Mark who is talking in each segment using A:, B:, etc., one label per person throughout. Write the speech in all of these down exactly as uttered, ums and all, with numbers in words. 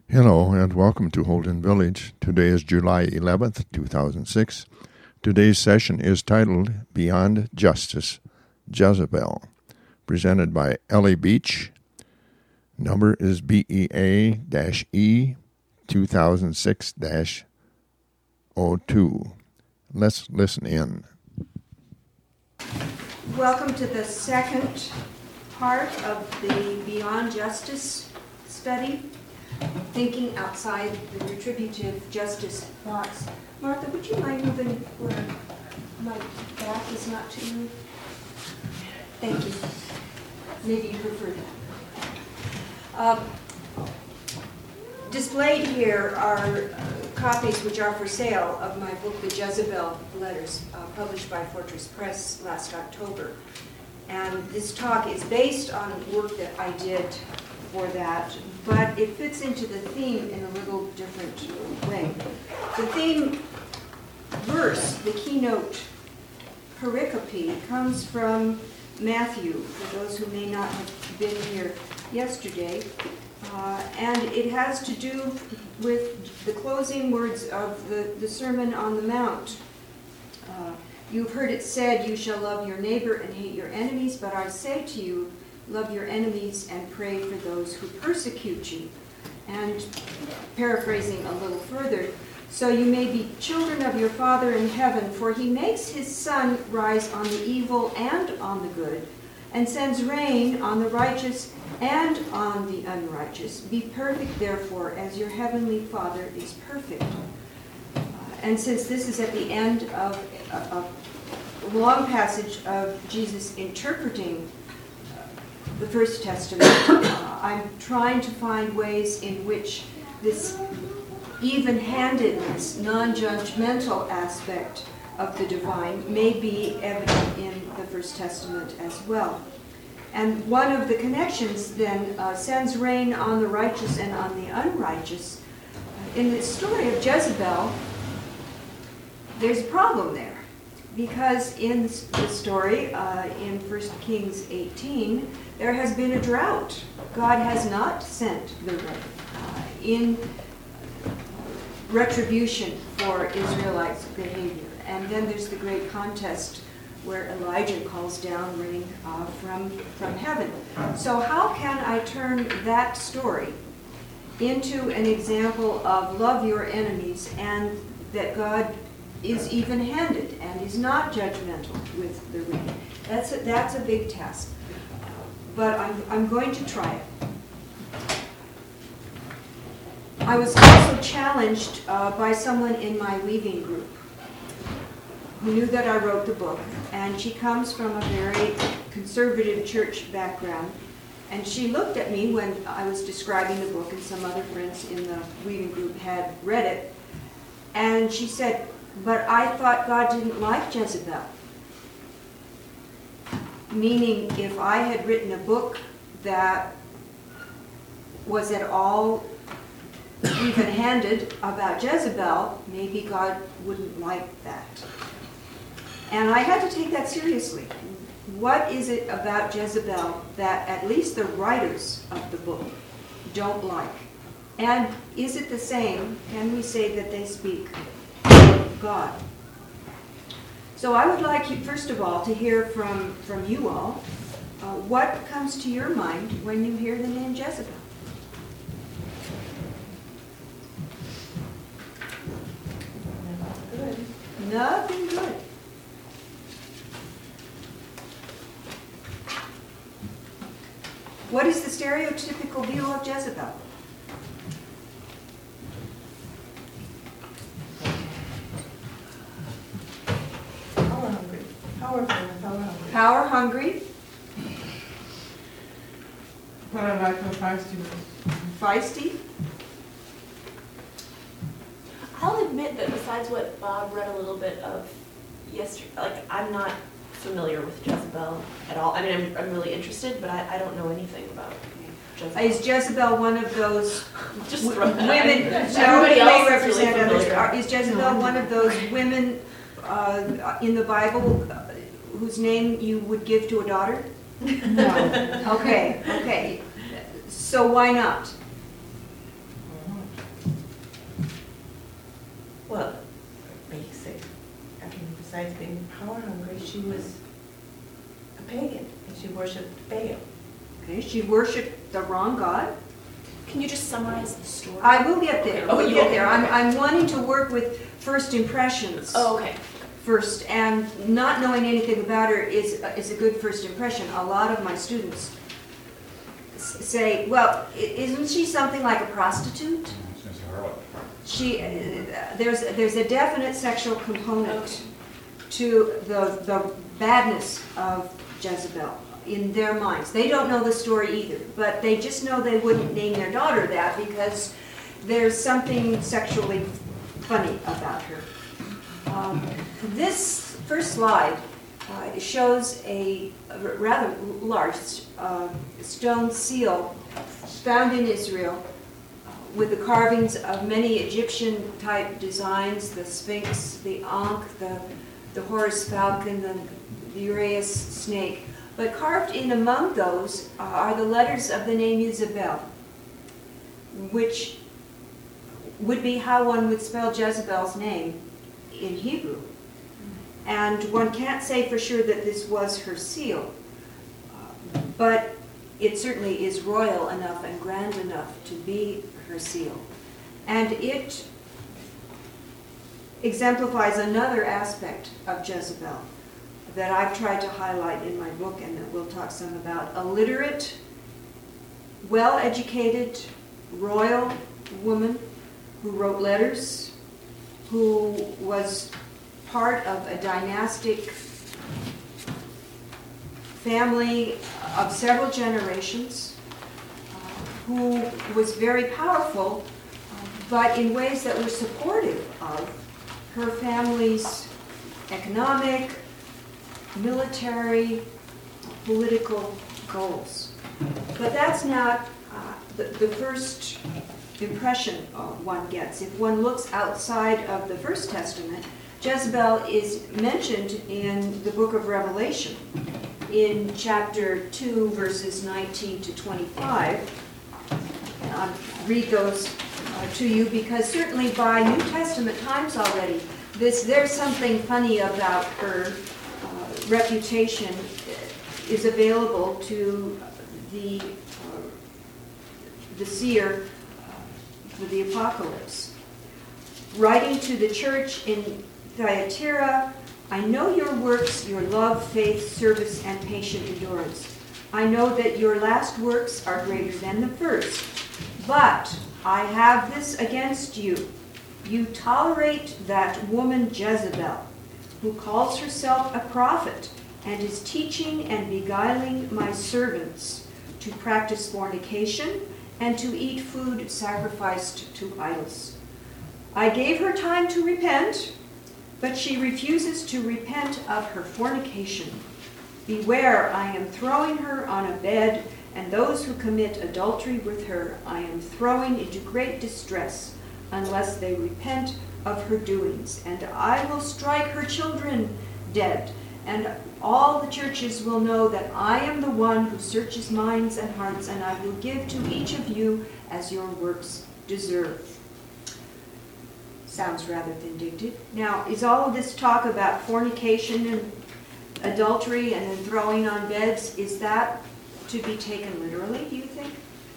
A: Hello and welcome to Holden Village. Today is July eleventh, two thousand six. Today's session is titled Beyond Justice, Jezebel, presented by Ellie Beach. Number is B E A E two thousand six dash oh two. Let's listen in.
B: Welcome to the second part of the Beyond Justice study. Thinking outside the retributive justice box. Martha, would you mind moving where my back is not to you? Thank you. Maybe you prefer that. Uh, displayed here are uh, copies which are for sale of my book, The Jezebel Letters, uh, published by Fortress Press last October. And this talk is based on work that I did for that, but it fits into the theme in a little different way. The theme verse, the keynote pericope, comes from Matthew, for those who may not have been here yesterday, uh, and it has to do with the closing words of the, the Sermon on the Mount. Uh, You've heard it said, you shall love your neighbor and hate your enemies, but I say to you, love your enemies and pray for those who persecute you. And paraphrasing a little further, so you may be children of your Father in heaven, for he makes his sun rise on the evil and on the good, and sends rain on the righteous and on the unrighteous. Be perfect, therefore, as your heavenly Father is perfect. Uh, and since this is at the end of a, a long passage of Jesus interpreting the First Testament, uh, I'm trying to find ways in which this even-handedness, non-judgmental aspect of the divine may be evident in the First Testament as well. And one of the connections then uh, sends rain on the righteous and on the unrighteous. In the story of Jezebel, there's a problem there. Because in the story, uh, in First Kings eighteen, there has been a drought. God has not sent the rain uh, in retribution for Israelites' behavior. And then there's the great contest where Elijah calls down rain uh, from, from heaven. So how can I turn that story into an example of love your enemies and that God is even-handed and is not judgmental with the rain? That's a, that's a big task. But I'm, I'm going to try it. I was also challenged uh, by someone in my weaving group who knew that I wrote the book, and she comes from a very conservative church background, and she looked at me when I was describing the book, and some other friends in the weaving group had read it, and she said, but I thought God didn't like Jezebel. Meaning, if I had written a book that was at all even-handed about Jezebel, maybe God wouldn't like that. And I had to take that seriously. What is it about Jezebel that at least the writers of the book don't like? And is it the same? Can we say that they speak of God? So I would like you, first of all, to hear from, from you all. Uh, what comes to your mind when you hear the name Jezebel?
C: Good.
B: Nothing good. What is the stereotypical view of Jezebel?
C: Power hungry. Powerful and power hungry.
B: Power hungry,
C: But I like her feistiness.
B: feisty.
D: I'll admit that besides what Bob read a little bit of yesterday, like I'm not familiar with Jezebel at all. I mean, I'm, I'm really interested, but I, I don't know anything about Jezebel.
B: Is Jezebel one of those
D: Just
B: w-
D: throw that
B: women?
D: out.
B: No,
D: Everybody
B: it
D: else
B: may
D: is
B: represent
D: really
B: others.
D: familiar.
B: Are- Is Jezebel one of those women uh, in the Bible uh, whose name you would give to a daughter?
C: No.
B: Okay, okay. So why not?
C: power hungry. She was a pagan, and she worshipped Baal.
B: Okay, she worshipped the wrong god.
D: Can you just summarize the story?
B: I will get there.
D: Oh,
B: We'll
D: you
B: get
D: will?
B: there. I'm, I'm wanting to work with first impressions
D: Oh, okay.
B: first, and not knowing anything about her is is a good first impression. A lot of my students s- say, "Well, i- isn't she something like a prostitute?" She uh, there's there's a definite sexual component
D: Okay.
B: to the the badness of Jezebel in their minds. They don't know the story either, but they just know they wouldn't name their daughter that because there's something sexually funny about her. Um, this first slide uh, shows a, a rather large uh, stone seal found in Israel uh, with the carvings of many Egyptian-type designs, the Sphinx, the Ankh, the, the Horus falcon, the, the Uraeus snake. But carved in among those uh, are the letters of the name Jezebel, which would be how one would spell Jezebel's name in Hebrew. And one can't say for sure that this was her seal, uh, but it certainly is royal enough and grand enough to be her seal. And it exemplifies another aspect of Jezebel that I've tried to highlight in my book and that we'll talk some about. A literate, well-educated, royal woman who wrote letters, who was part of a dynastic family of several generations, uh, who was very powerful, uh, but in ways that were supportive of her family's economic, military, political goals. But that's not uh, the, the first impression uh, one gets. If one looks outside of the First Testament, Jezebel is mentioned in the book of Revelation in chapter two, verses nineteen to twenty-five. And I'll read those uh, to you because certainly by New Testament times already, this there's something funny about her uh, reputation is available to the uh, the seer for the apocalypse. Writing to the church in Thyatira, I know your works, your love, faith, service, and patient endurance. I know that your last works are greater than the first. But I have this against you. You tolerate that woman Jezebel, who calls herself a prophet and is teaching and beguiling my servants to practice fornication and to eat food sacrificed to idols. I gave her time to repent, but she refuses to repent of her fornication. Beware, I am throwing her on a bed, and those who commit adultery with her I am throwing into great distress, unless they repent of her doings. And I will strike her children dead, and all the churches will know that I am the one who searches minds and hearts, and I will give to each of you as your works deserve. Sounds rather vindictive. Now, is all of this talk about fornication and adultery and then throwing on beds, is that to be taken literally, do you think?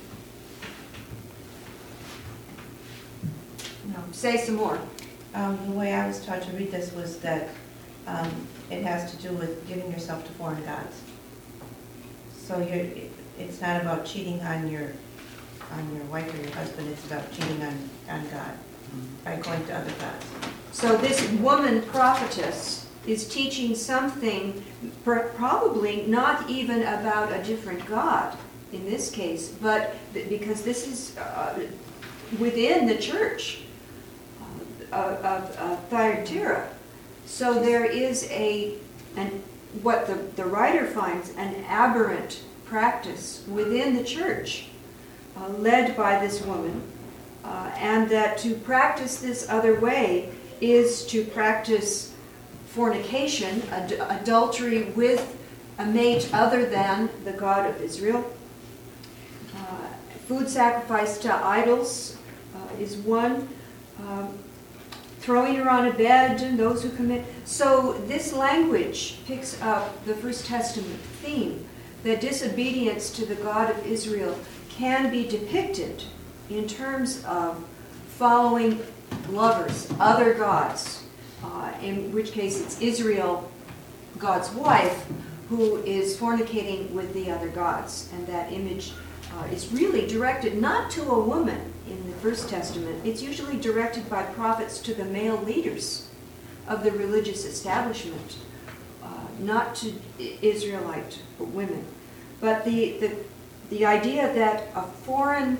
C: No.
B: Say some more.
C: Um, the way I was taught to read this was that um, it has to do with giving yourself to foreign gods. So you're, it's not about cheating on your on your wife or your husband. It's about cheating on, on God by going to other gods.
B: So this woman prophetess is teaching something pr- probably not even about a different God in this case, but th- because this is uh, within the church uh, of, of Thyatira. So there is a, an, what the, the writer finds, an aberrant practice within the church uh, led by this woman, uh, and that to practice this other way is to practice fornication, ad- adultery with a mate other than the God of Israel. Uh, food sacrifice to idols uh, is one. Um, throwing her on a bed, and those who commit. So this language picks up the First Testament theme that disobedience to the God of Israel can be depicted in terms of following lovers, other gods, uh, in which case it's Israel, God's wife, who is fornicating with the other gods. And that image uh, is really directed not to a woman in the First Testament. It's usually directed by prophets to the male leaders of the religious establishment, uh, not to Israelite women. But the, the, the idea that a foreign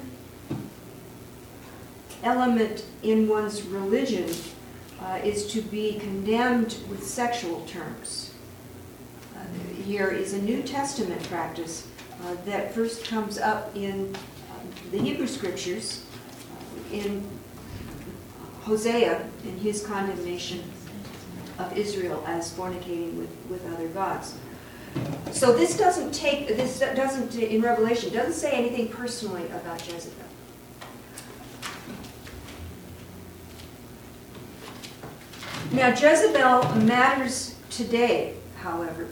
B: element in one's religion uh, is to be condemned with sexual terms. Uh, here is a New Testament practice uh, that first comes up in uh, the Hebrew Scriptures, uh, in Hosea, in his condemnation of Israel as fornicating with, with other gods. So this doesn't take, this doesn't, in Revelation, doesn't say anything personally about Jezebel. Now, Jezebel matters today, however,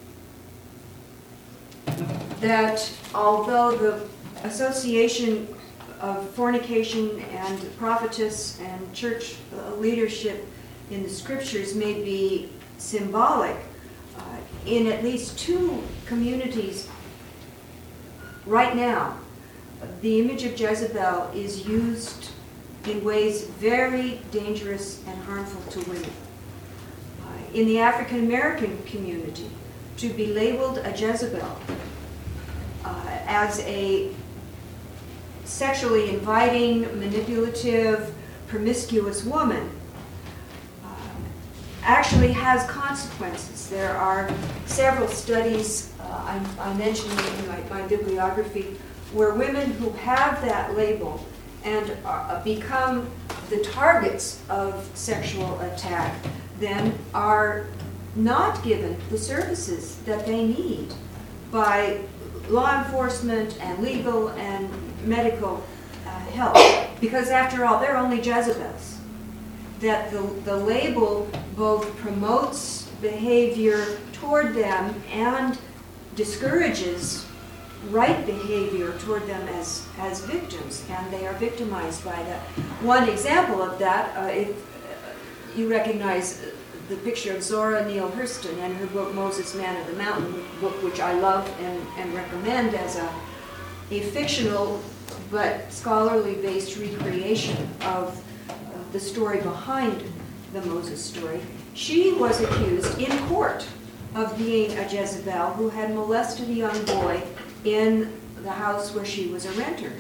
B: that although the association of fornication and prophetess and church leadership in the Scriptures may be symbolic, uh, in at least two communities right now, the image of Jezebel is used in ways very dangerous and harmful to women. Uh, in the African American community, to be labeled a Jezebel uh, as a sexually inviting, manipulative, promiscuous woman uh, actually has consequences. There are several studies, uh, I, I mentioned in my, my bibliography, where women who have that label and uh, become the targets of sexual attack then are not given the services that they need by law enforcement and legal and medical uh, help. Because after all, they're only Jezebels. That the, the label both promotes behavior toward them and discourages right behavior toward them as, as victims, and they are victimized by that. One example of that, uh, if uh, you recognize the picture of Zora Neale Hurston and her book Moses, Man of the Mountain, book which I love and, and recommend as a, a fictional but scholarly based recreation of uh, the story behind the Moses story. She was accused in court of being a Jezebel who had molested a young boy in the house where she was a renter.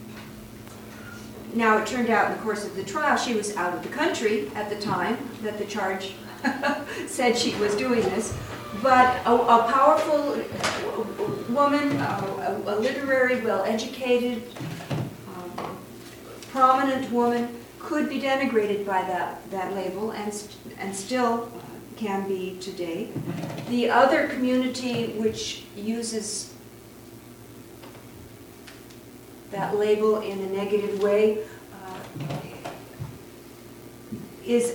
B: Now, it turned out in the course of the trial she was out of the country at the time that the charge said she was doing this, but a, a powerful woman, a, a literary, well-educated, um, prominent woman could be denigrated by that, that label and, and still can be today. The other community which uses that label in a negative way uh, is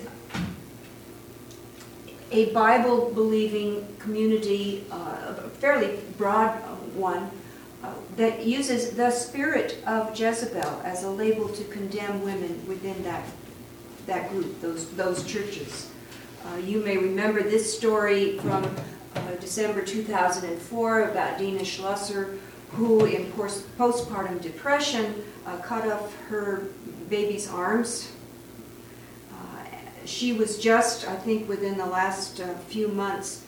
B: a Bible-believing community, uh, a fairly broad one, uh, that uses the spirit of Jezebel as a label to condemn women within that, that group, those, those churches. Uh, you may remember this story from uh, December two thousand four about Dina Schlosser, who in post postpartum depression uh, cut off her baby's arms. Uh, she was just, I think, within the last uh, few months,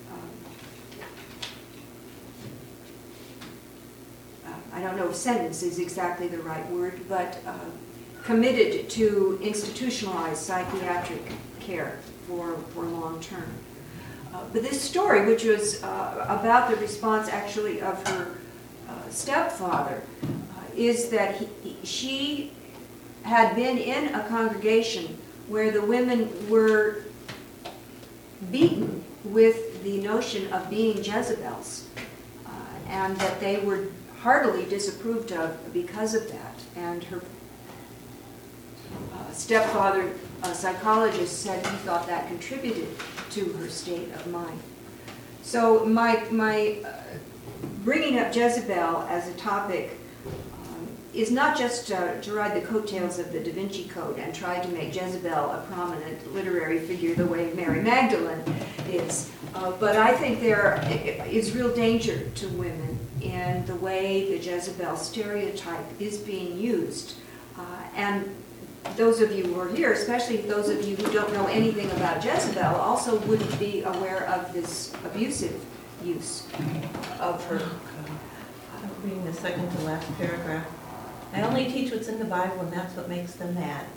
B: uh, I don't know if sentence is exactly the right word, but uh, committed to institutionalized psychiatric care for, for long term. Uh, but this story, which was uh, about the response actually of her Uh, stepfather, uh, is that he, she had been in a congregation where the women were beaten with the notion of being Jezebels, uh, and that they were heartily disapproved of because of that. And her uh, stepfather a psychologist said he thought that contributed to her state of mind. So my, my uh, bringing up Jezebel as a topic um, is not just uh, to ride the coattails of the Da Vinci Code and try to make Jezebel a prominent literary figure the way Mary Magdalene is, uh, but I think there is real danger to women in the way the Jezebel stereotype is being used. Uh, and those of you who are here, especially those of you who don't know anything about Jezebel, also wouldn't be aware of this abusive use of her.
C: I'm reading the second to last paragraph. I only teach what's in the Bible, and that's what makes them mad.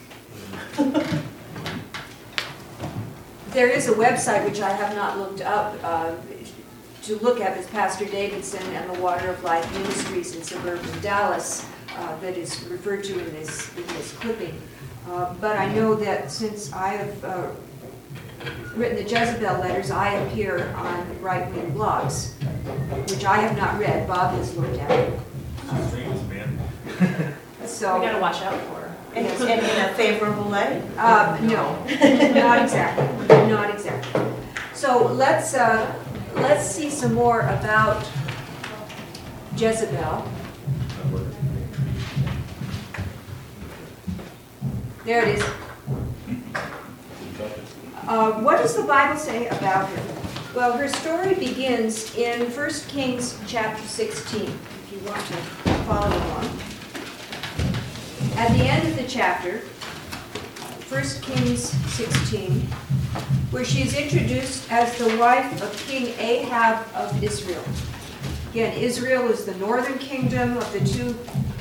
B: There is a website which I have not looked up uh, to look at, is Pastor Davidson and the Water of Life Ministries in suburban Dallas uh, that is referred to in this, in this clipping. Uh, but I know that since I have uh, written the Jezebel letters, I appear on right-wing blogs, which I have not read. Bob has looked at. So
D: We gotta watch out for her.
C: And and in a favorable way?
B: Uh, no, not exactly, not exactly. So let's, uh, let's see some more about Jezebel. There it is. Uh, what does the Bible say about her? Well, her story begins in First Kings chapter sixteen, if you want to follow along. At the end of the chapter, First Kings sixteen, where she is introduced as the wife of King Ahab of Israel. Again, Israel is the northern kingdom of the two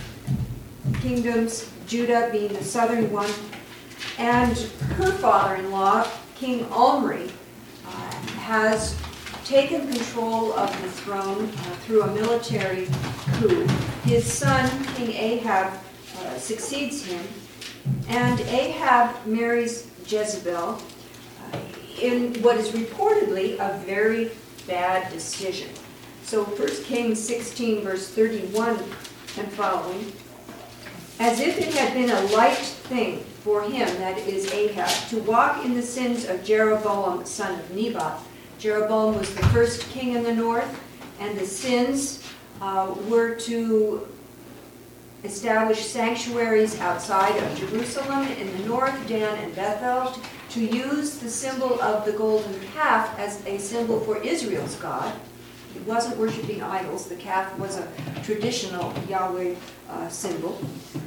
B: kingdoms, Judah being the southern one, and her father-in-law, King Omri, uh, has taken control of the throne uh, through a military coup. His son, King Ahab, uh, succeeds him, and Ahab marries Jezebel uh, in what is reportedly a very bad decision. So First Kings sixteen, verse thirty-one and following, as if it had been a light thing for him, that is Ahab, to walk in the sins of Jeroboam, son of Nebat. Jeroboam was the first king in the north, and the sins uh, were to establish sanctuaries outside of Jerusalem in the north, Dan and Bethel, to use the symbol of the golden calf as a symbol for Israel's God. It wasn't worshiping idols. The calf was a traditional Yahweh uh, symbol.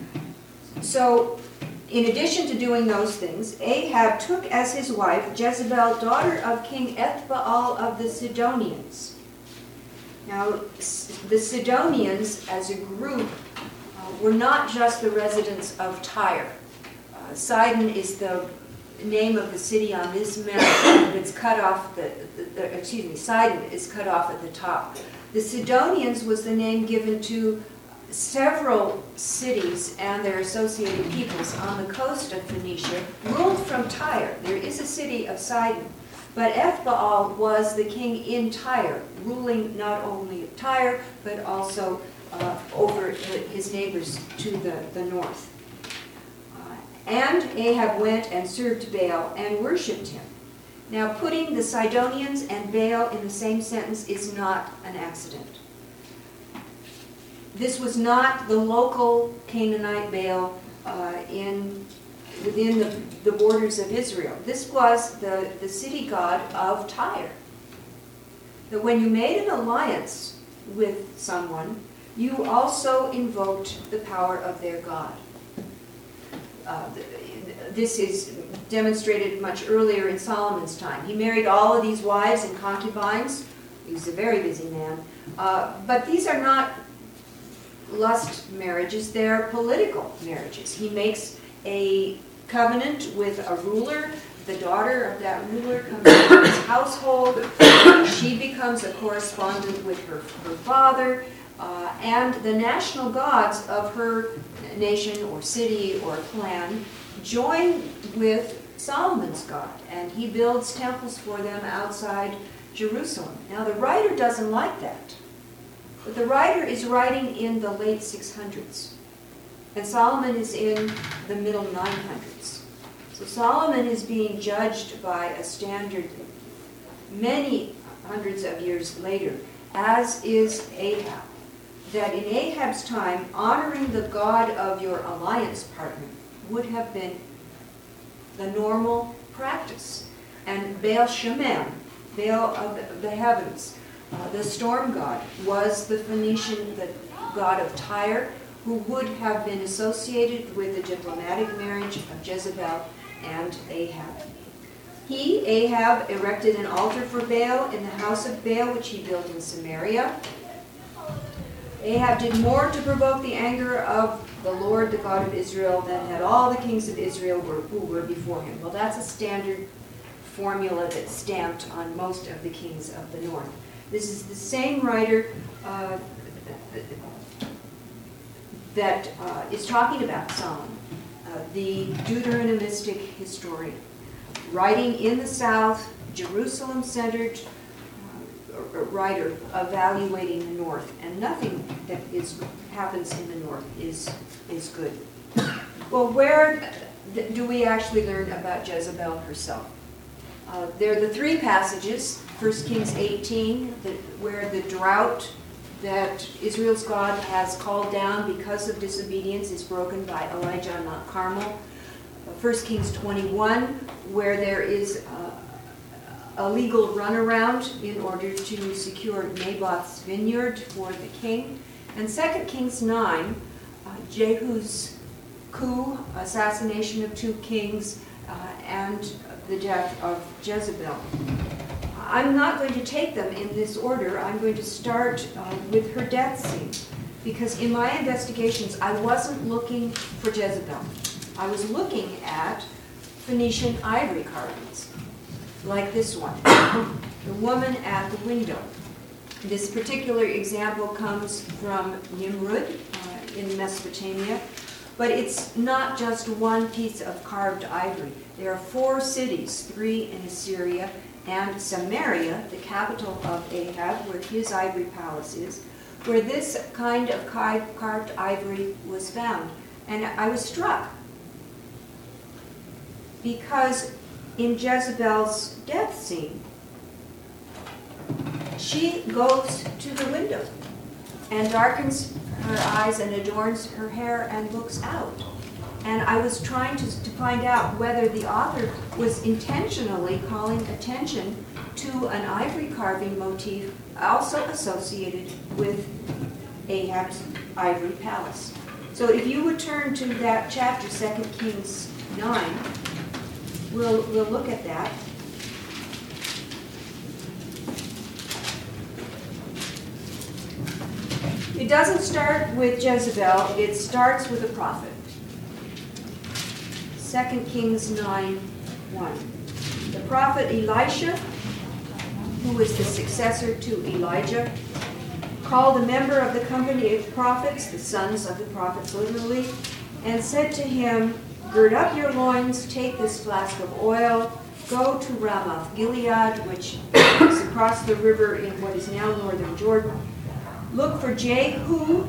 B: So, in addition to doing those things, Ahab took as his wife Jezebel, daughter of King Ethbaal of the Sidonians. Now, the Sidonians, as a group, uh, were not just the residents of Tyre. Uh, Sidon is the name of the city on this map that's cut off, the, the, the, excuse me, Sidon is cut off at the top. The Sidonians was the name given to several cities and their associated peoples on the coast of Phoenicia, ruled from Tyre. There is a city of Sidon, but Ethbaal was the king in Tyre, ruling not only Tyre, but also uh, over his neighbors to the, the north. Uh, and Ahab went and served Baal and worshipped him. Now, putting the Sidonians and Baal in the same sentence is not an accident. This was not the local Canaanite Baal uh, in, within the, the borders of Israel. This was the, the city god of Tyre. That when you made an alliance with someone, you also invoked the power of their god. Uh, this is demonstrated much earlier in Solomon's time. He married all of these wives and concubines. He was a very busy man. Uh, but these are not lust marriages, they're political marriages. He makes a covenant with a ruler. The daughter of that ruler comes into his household. She becomes a correspondent with her, her father. Uh, and the national gods of her nation or city or clan join with Solomon's God. And he builds temples for them outside Jerusalem. Now the writer doesn't like that. But the writer is writing in the late six hundreds, and Solomon is in the middle nine hundreds. So Solomon is being judged by a standard many hundreds of years later, as is Ahab. That in Ahab's time, honoring the God of your alliance partner would have been the normal practice. And Baal Shemem, Baal of the heavens, uh, the storm god, was the Phoenician, the god of Tyre, who would have been associated with the diplomatic marriage of Jezebel and Ahab. He, Ahab, erected an altar for Baal in the house of Baal, which he built in Samaria. Ahab did more to provoke the anger of the Lord, the God of Israel, than had all the kings of Israel were, who were before him. Well, that's a standard formula that's stamped on most of the kings of the north. This is the same writer uh, that uh, is talking about Solomon, uh, the Deuteronomistic historian, writing in the south, Jerusalem-centered uh, writer evaluating the north, and nothing that is happens in the north is is good. Well, where do we actually learn about Jezebel herself? Uh, there are the three passages, First Kings eighteen, the, where the drought that Israel's God has called down because of disobedience is broken by Elijah on Mount Carmel. First Kings twenty-one, where there is uh, a legal runaround in order to secure Naboth's vineyard for the king. And Second Kings nine, uh, Jehu's coup, assassination of two kings, uh, and the death of Jezebel. I'm not going to take them in this order. I'm going to start uh, with her death scene, because in my investigations, I wasn't looking for Jezebel. I was looking at Phoenician ivory carvings, like this one, the woman at the window. This particular example comes from Nimrud uh, in Mesopotamia, but it's not just one piece of carved ivory. There are four cities, three in Assyria, and Samaria, the capital of Ahab, where his ivory palace is, where this kind of carved ivory was found. And I was struck, because in Jezebel's death scene, she goes to the window and darkens her eyes and adorns her hair and looks out. And I was trying to, to find out whether the author was intentionally calling attention to an ivory carving motif also associated with Ahab's ivory palace. So if you would turn to that chapter, Second Kings nine, we'll, we'll look at that. It doesn't start with Jezebel, it starts with a prophet. Second Kings nine one. The prophet Elisha, who was the successor to Elijah, called a member of the company of prophets, the sons of the prophets literally, and said to him, "Gird up your loins, take this flask of oil, go to Ramoth Gilead, which is across the river in what is now northern Jordan. Look for Jehu,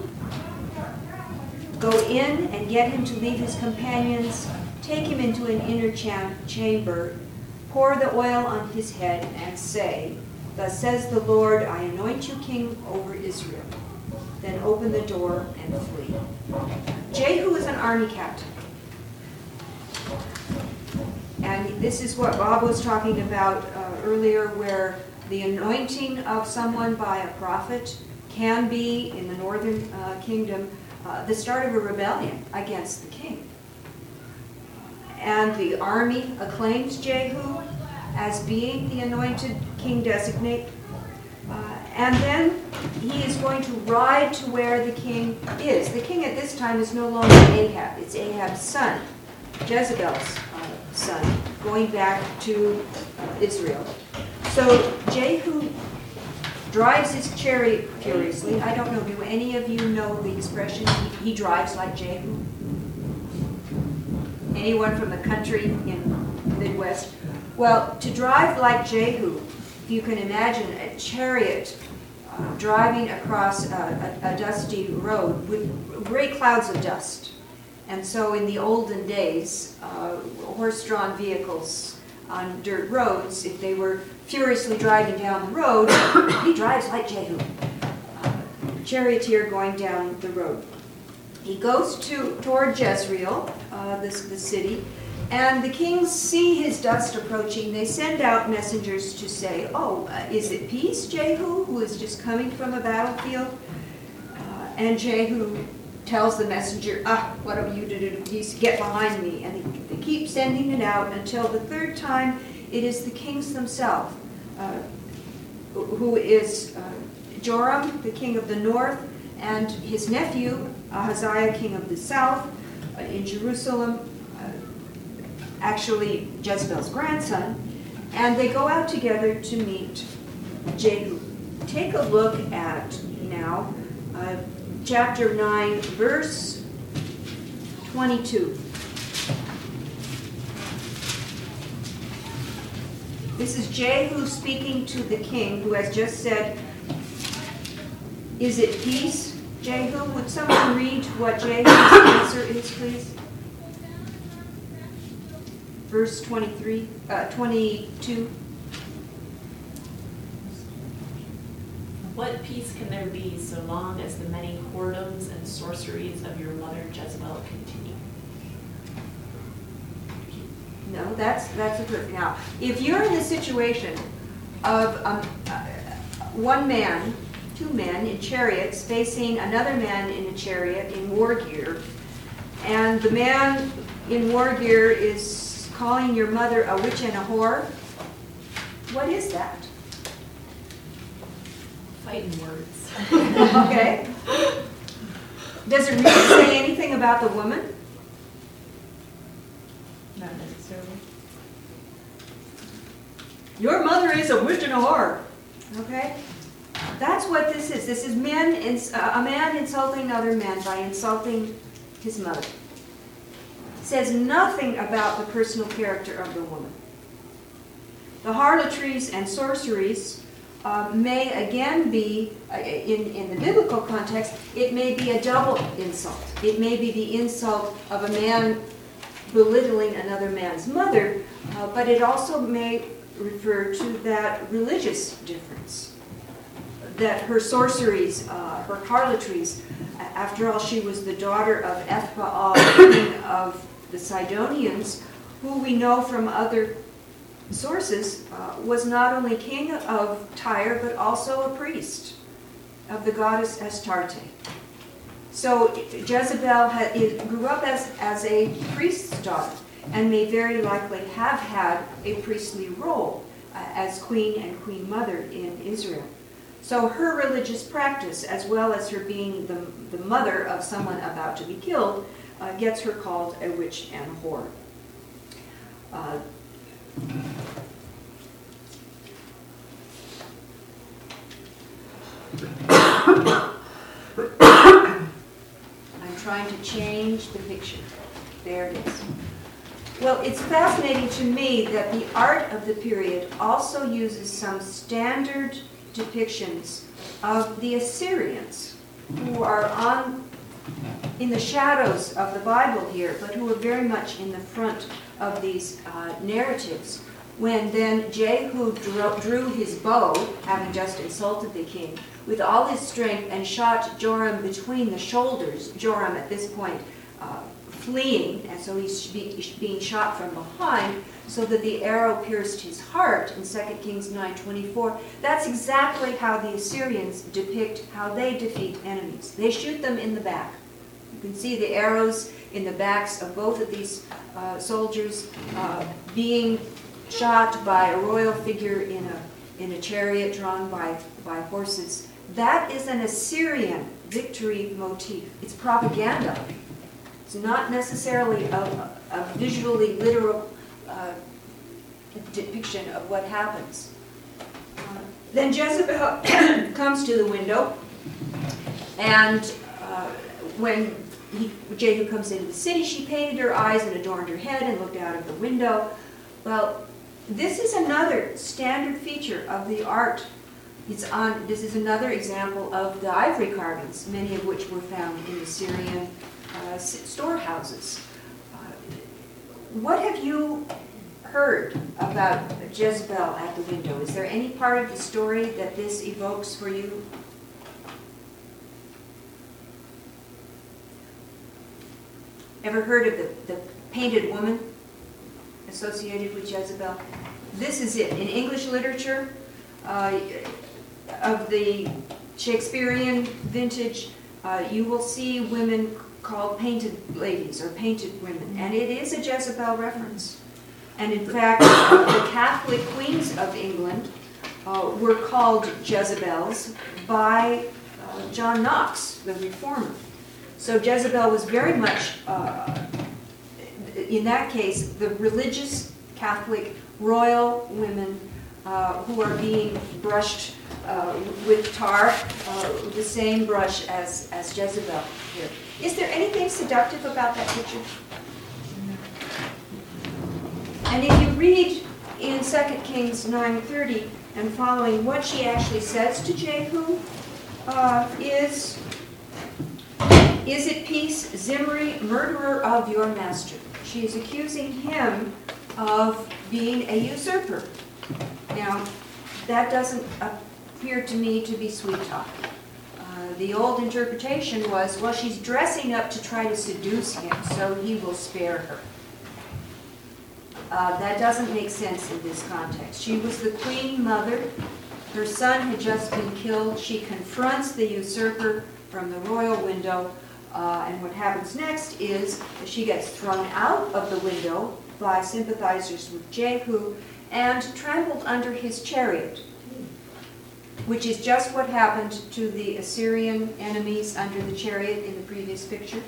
B: go in and get him to leave his companions, take him into an inner cham- chamber, pour the oil on his head, and say, 'Thus says the Lord, I anoint you king over Israel.' Then open the door and flee." Jehu is an army captain. And this is what Bob was talking about uh, earlier, where the anointing of someone by a prophet can be, in the northern uh, kingdom, uh, the start of a rebellion against the king. And the army acclaims Jehu as being the anointed king designate. Uh, and then he is going to ride to where the king is. The king at this time is no longer Ahab. It's Ahab's son, Jezebel's uh, son, going back to uh, Israel. So Jehu drives his chariot furiously. I don't know, do any of you know the expression, he, he drives like Jehu? Anyone from the country in the Midwest? Well, to drive like Jehu, if you can imagine a chariot uh, driving across a, a, a dusty road with great clouds of dust. And so in the olden days, uh, horse-drawn vehicles on dirt roads, if they were furiously driving down the road, he drives like Jehu, uh, charioteer going down the road. He goes to toward Jezreel, uh, this, the city, and the kings see his dust approaching. They send out messengers to say, oh, uh, is it peace, Jehu, who is just coming from a battlefield? Uh, and Jehu tells the messenger, ah, what have you to do to peace? Get behind me. And they, they keep sending it out until the third time it is the kings themselves, uh, who is uh, Joram, the king of the north, and his nephew, Ahaziah, king of the south, uh, in Jerusalem, actually Jezebel's grandson, and they go out together to meet Jehu. Take a look at now uh, chapter nine, verse twenty-two. This is Jehu speaking to the king who has just said, is it peace, Jehu? Would someone read what Jehu's answer is, please? Verse twenty-three, uh, twenty-two.
D: What peace can there be so long as the many whoredoms and sorceries of your mother Jezebel continue?
B: No, that's that's a good. Now, if you're in the situation of um, uh, one man, two men in chariots facing another man in a chariot in war gear, and the man in war gear is calling your mother a witch and a whore, what is that?
D: Fighting words.
B: Okay. Does it really say anything about the woman?
C: Not necessarily.
B: Your mother is a witch and a whore. Okay? That's what this is. This is men, ins- uh, a man insulting another man by insulting his mother. Says nothing about the personal character of the woman. The harlotries and sorceries uh, may again be, uh, in, in the biblical context, it may be a double insult. It may be the insult of a man belittling another man's mother, uh, but it also may refer to that religious difference. That her sorceries, uh, her harlotries, after all, she was the daughter of Ethbaal, king of the Sidonians, who we know from other sources uh, was not only king of Tyre, but also a priest of the goddess Astarte. So Jezebel had, grew up as, as a priest's daughter and may very likely have had a priestly role uh, as queen and queen mother in Israel. So her religious practice, as well as her being the, the mother of someone about to be killed, Uh, gets her called a witch and a whore. Uh, I'm trying to change the picture. There it is. Well, it's fascinating to me that the art of the period also uses some standard depictions of the Assyrians, who are on in the shadows of the Bible here, but who are very much in the front of these uh, narratives. When then Jehu drew, drew his bow, having just insulted the king, with all his strength and shot Joram between the shoulders, Joram at this point uh, fleeing, and so he's be, being shot from behind, so that the arrow pierced his heart in Second Kings nine twenty-four. That's exactly how the Assyrians depict how they defeat enemies. They shoot them in the back. You can see the arrows in the backs of both of these uh, soldiers uh, being shot by a royal figure in a in a chariot drawn by, by horses. That is an Assyrian victory motif. It's propaganda. It's not necessarily a, a visually literal uh, depiction of what happens. Uh, then Jezebel comes to the window, and uh, when he, Jehu comes into the city, she painted her eyes and adorned her head and looked out of the window. Well, this is another standard feature of the art. It's on. This is another example of the ivory carvings, many of which were found in the Syrian uh, uh, s- storehouses. Uh, what have you heard about Jezebel at the window? Is there any part of the story that this evokes for you? Ever heard of the, the painted woman associated with Jezebel? This is it. In English literature uh, of the Shakespearean vintage, uh, you will see women called painted ladies or painted women, and it is a Jezebel reference. And in fact, the Catholic queens of England uh, were called Jezebels by uh, John Knox, the reformer. So Jezebel was very much, uh, in that case, the religious Catholic royal women uh, who are being brushed uh, with tar, uh, the same brush as, as Jezebel here. Is there anything seductive about that picture? And if you read in Second Kings nine thirty and following, what she actually says to Jehu uh, is, "Is it peace, Zimri, murderer of your master?" She is accusing him of being a usurper. Now, that doesn't appear to me to be sweet talk. Uh, the old interpretation was, well, she's dressing up to try to seduce him, so he will spare her. Uh, that doesn't make sense in this context. She was the queen mother. Her son had just been killed. She confronts the usurper from the royal window. Uh, and what happens next is that she gets thrown out of the window by sympathizers with Jehu and trampled under his chariot, which is just what happened to the Assyrian enemies under the chariot in the previous picture.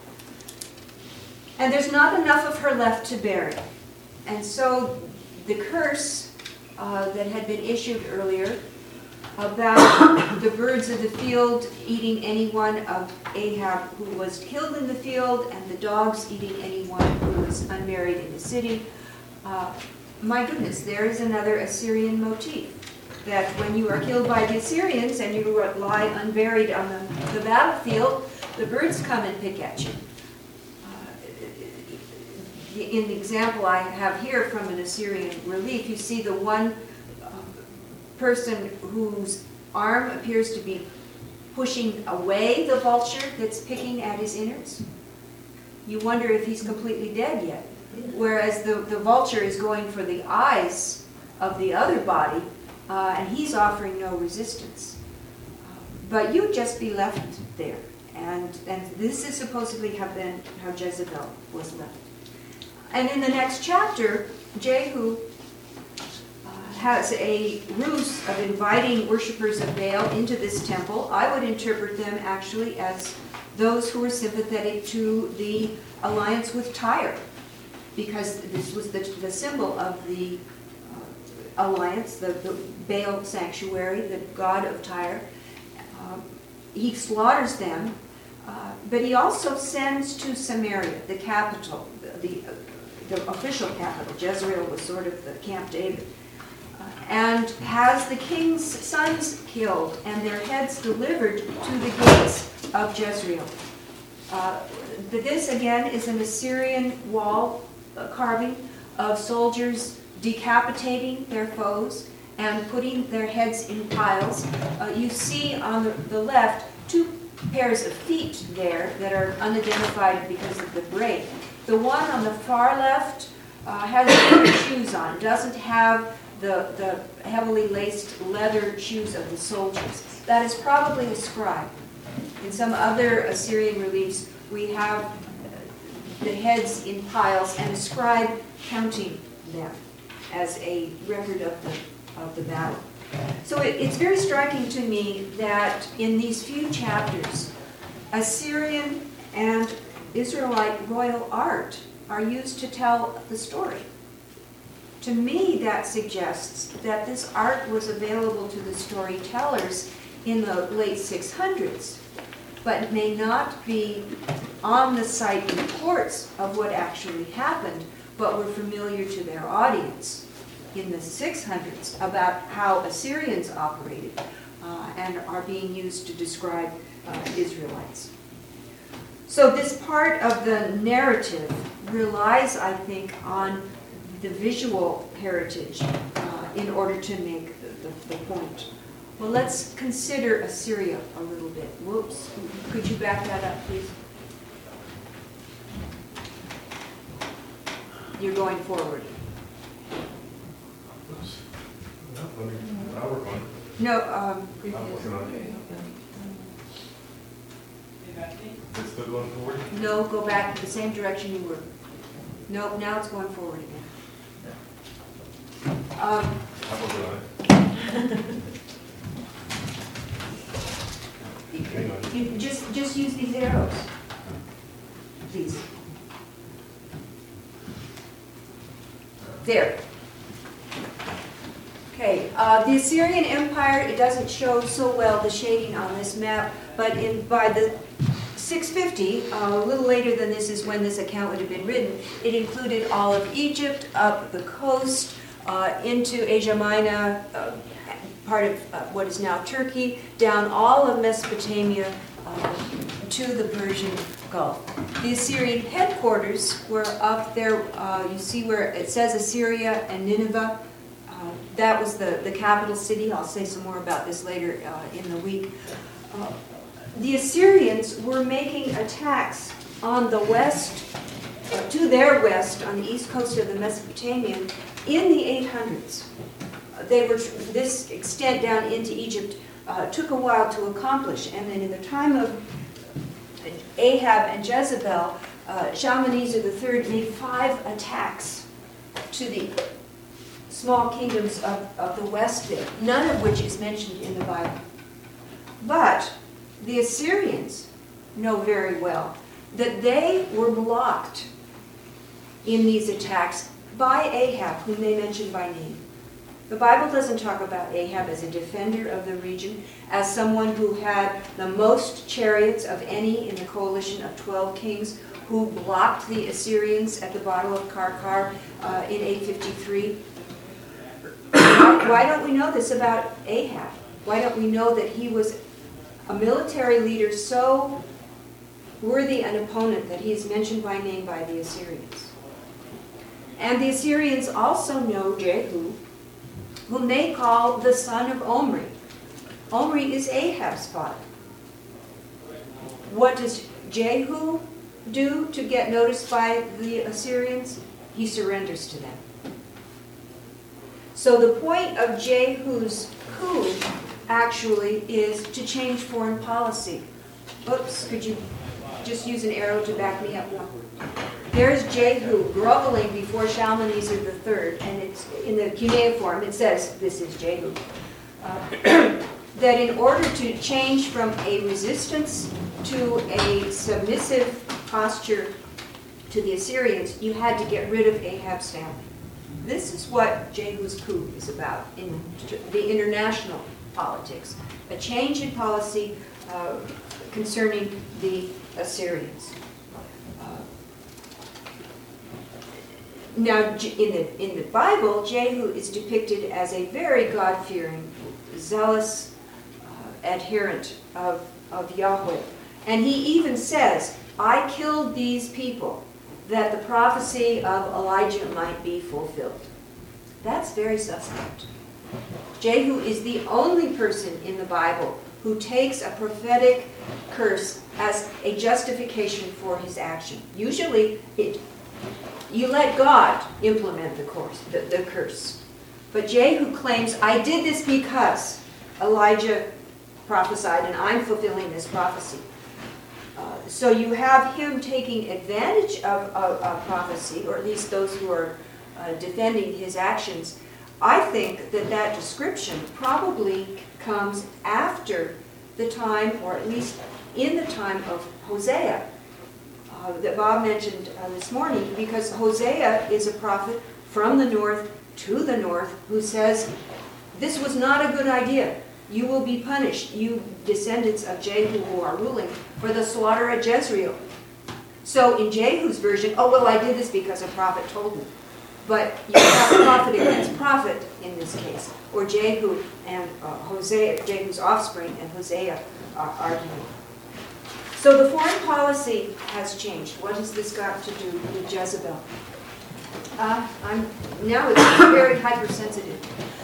B: And there's not enough of her left to bury. And so the curse uh, that had been issued earlier about the birds of the field eating anyone of Ahab who was killed in the field, and the dogs eating anyone who was unmarried in the city. Uh, my goodness, there is another Assyrian motif, that when you are killed by the Assyrians and you lie unburied on the, the battlefield, the birds come and pick at you. Uh, in the example I have here from an Assyrian relief, you see the one person whose arm appears to be pushing away the vulture that's picking at his innards. You wonder if he's completely dead yet. Whereas the, the vulture is going for the eyes of the other body, uh, and he's offering no resistance. Uh, but you'd just be left there. And, and this is supposedly have been how Jezebel was left. And in the next chapter, Jehu has a ruse of inviting worshippers of Baal into this temple. I would interpret them actually as those who were sympathetic to the alliance with Tyre, because this was the, the symbol of the uh, alliance, the, the Baal sanctuary, the god of Tyre. Uh, he slaughters them, uh, but he also sends to Samaria, the capital, the, the, the official capital. Jezreel was sort of the Camp David. And has the king's sons killed and their heads delivered to the gates of Jezreel. Uh, this, again, is an Assyrian wall uh, carving of soldiers decapitating their foes and putting their heads in piles. Uh, you see on the, the left two pairs of feet there that are unidentified because of the break. The one on the far left uh, has shoes on, doesn't have The, the heavily laced leather shoes of the soldiers. That is probably a scribe. In some other Assyrian reliefs, we have the heads in piles and a scribe counting them as a record of the, of the battle. So it, it's very striking to me that in these few chapters, Assyrian and Israelite royal art are used to tell the story. To me, that suggests that this art was available to the storytellers in the late six hundreds, but may not be on the site reports of what actually happened, but were familiar to their audience in the six hundreds about how Assyrians operated uh, and are being used to describe uh, Israelites. So this part of the narrative relies, I think, on the visual heritage uh, in order to make the, the, the point. Well, let's consider Assyria a little bit. Whoops. Could you back that up, please? You're going forward.
E: Oops. No, let me, I'll work on it.
B: No, um,
E: I'm working on it. It's still going forward?
B: no, go back to the same direction you were. No, now it's going forward again. Um,
E: I'm working on it. Hang on.
B: you just, just use these arrows, please. There. Okay, uh, the Assyrian Empire, it doesn't show so well the shading on this map, but in by the six fifty, uh, a little later than this is when this account would have been written, it included all of Egypt, up the coast, uh, into Asia Minor, uh, part of uh, what is now Turkey, down all of Mesopotamia uh, to the Persian Gulf. The Assyrian headquarters were up there. Uh, you see where it says Assyria and Nineveh. Uh, that was the, the capital city. I'll say some more about this later uh, in the week. Uh, the Assyrians were making attacks on the west, uh, to their west, on the east coast of the Mesopotamian in the eight hundreds. They were, this extent down into Egypt uh, took a while to accomplish, and then in the time of Ahab and Jezebel, uh, Shalmaneser the third made five attacks to the small kingdoms of, of the west there, none of which is mentioned in the Bible. But the Assyrians know very well that they were blocked in these attacks by Ahab, whom they mentioned by name. The Bible doesn't talk about Ahab as a defender of the region, as someone who had the most chariots of any in the coalition of twelve kings, who blocked the Assyrians at the Battle of Karkar uh, in eight fifty-three. Why don't we know this about Ahab? Why don't we know that he was a military leader so worthy an opponent that he is mentioned by name by the Assyrians? And the Assyrians also know Jehu, whom they call the son of Omri. Omri is Ahab's father. What does Jehu do to get noticed by the Assyrians? He surrenders to them. So the point of Jehu's coup actually is to change foreign policy. Oops, could you just use an arrow to back me up one? There's Jehu groveling before Shalmaneser the third, and it's in the cuneiform, it says, this is Jehu, uh, that in order to change from a resistance to a submissive posture to the Assyrians, you had to get rid of Ahab's family. This is what Jehu's coup is about in the international politics, a change in policy uh, concerning the Assyrians. Now, in the, in the Bible, Jehu is depicted as a very God-fearing, zealous uh, adherent of, of Yahweh. And he even says, I killed these people that the prophecy of Elijah might be fulfilled. That's very suspect. Jehu is the only person in the Bible who takes a prophetic curse as a justification for his action. Usually, it You let God implement the, course, the, the curse. But Jehu claims, I did this because Elijah prophesied and I'm fulfilling this prophecy. Uh, so you have him taking advantage of, of, of prophecy, or at least those who are uh, defending his actions. I think that that description probably comes after the time, or at least in the time of Hosea, Uh, that Bob mentioned uh, this morning, because Hosea is a prophet from the north to the north who says, this was not a good idea. You will be punished, you descendants of Jehu who are ruling, for the slaughter at Jezreel. So in Jehu's version, oh, well, I did this because a prophet told me. But you have prophet against prophet in this case, or Jehu and uh, Hosea, Jehu's offspring and Hosea are arguing. So the foreign policy has changed. What has this got to do with Jezebel? Uh, I'm, now it's very hypersensitive.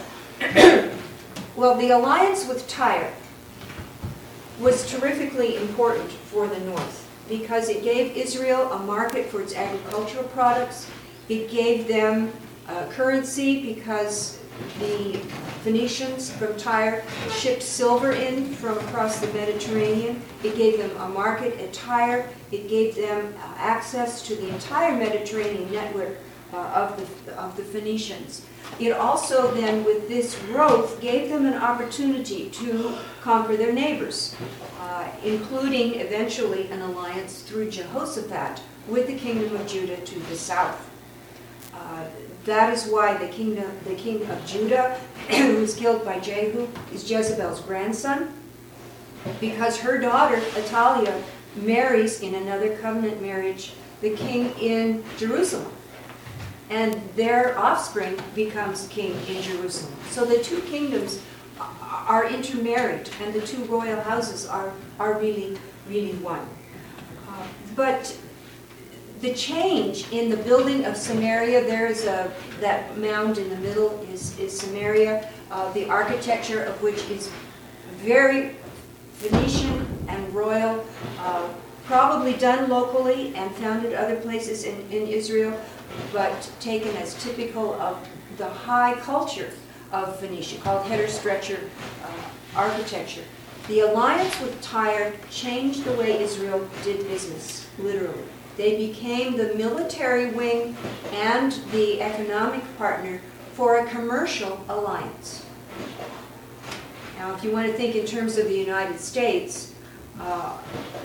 B: Well, the alliance with Tyre was terrifically important for the north because it gave Israel a market for its agricultural products. It gave them uh, currency because the Phoenicians from Tyre shipped silver in from across the Mediterranean. It gave them a market at Tyre. It gave them uh, access to the entire Mediterranean network uh, of, the, of the Phoenicians. It also then, with this growth, gave them an opportunity to conquer their neighbors, uh, including eventually an alliance through Jehoshaphat with the kingdom of Judah to the south. Uh, that is why the kingdom, the king of Judah, who was killed by Jehu, is Jezebel's grandson, because her daughter, Athaliah, marries in another covenant marriage the king in Jerusalem. And their offspring becomes king in Jerusalem. So the two kingdoms are intermarried, and the two royal houses are, are really, really one. Uh, but the change in the building of Samaria, there's a, that mound in the middle is, is Samaria, uh, the architecture of which is very Phoenician and royal, uh, probably done locally and found in other places in, in Israel, but taken as typical of the high culture of Phoenicia, called header-stretcher uh, architecture. The alliance with Tyre changed the way Israel did business, literally. They became the military wing and the economic partner for a commercial alliance. Now, if you want to think in terms of the United States, uh,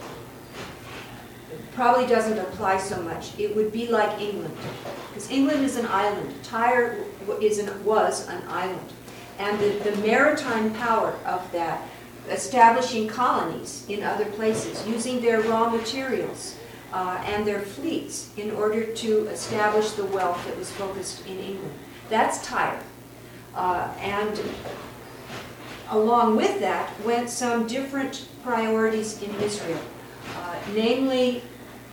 B: probably doesn't apply so much. It would be like England, because England is an island. Tyre is an, was an island. And the, the maritime power of that, establishing colonies in other places, using their raw materials uh, and their fleets in order to establish the wealth that was focused in England. That's Tyre. Uh, and along with that went some different priorities in Israel, uh, namely